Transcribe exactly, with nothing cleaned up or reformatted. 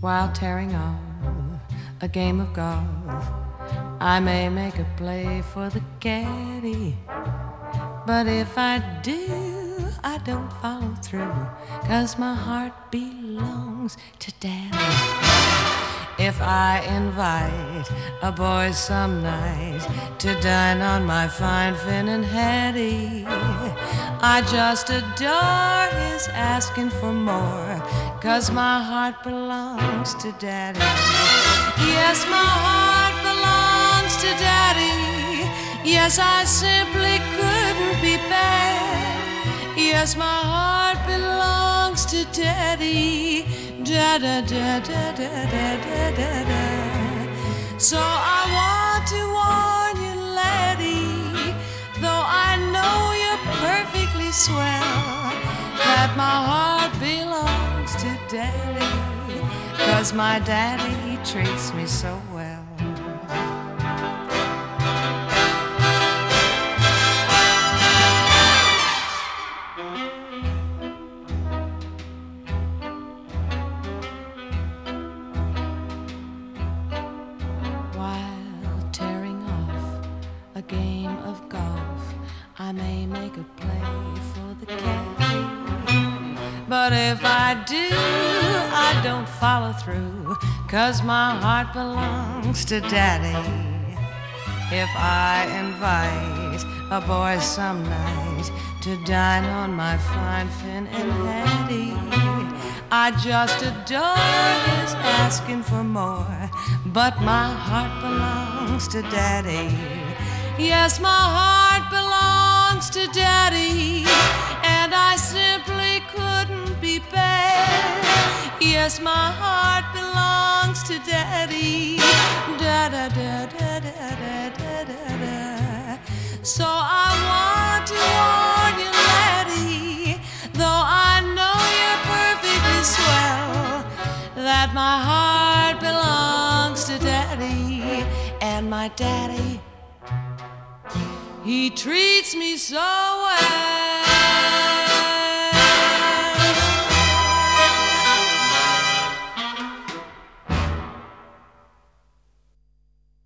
while tearing off a game of golf. I may make a play for the caddy, but if I do, I don't follow through, 'cause my heart belongs to Daddy. If I invite a boy some night to dine on my fine Finn and Hattie, I just adore his asking for more, 'cause my heart belongs to Daddy. Yes, my heart belongs to Daddy. Yes, I simply couldn't be bad. Yes, my heart belongs to Daddy. Da da da da da da da da da. So I want to warn you, laddie, though I know you're perfectly swell, that my heart belongs to Daddy, 'cause my daddy, he treats me so well. Game of golf, I may make a play for the caddy, but if I do, I don't follow through, 'cause my heart belongs to Daddy. If I invite a boy some night to dine on my fine Finn and Hattie, I just adore his asking for more, but my heart belongs to Daddy. Yes, my heart belongs to Daddy, and I simply couldn't be bad. Yes, my heart belongs to Daddy. Da da da da da da da da da. So I want to warn you, laddie, though I know you're perfectly swell, that my heart belongs to Daddy, and my daddy, he treats me so well.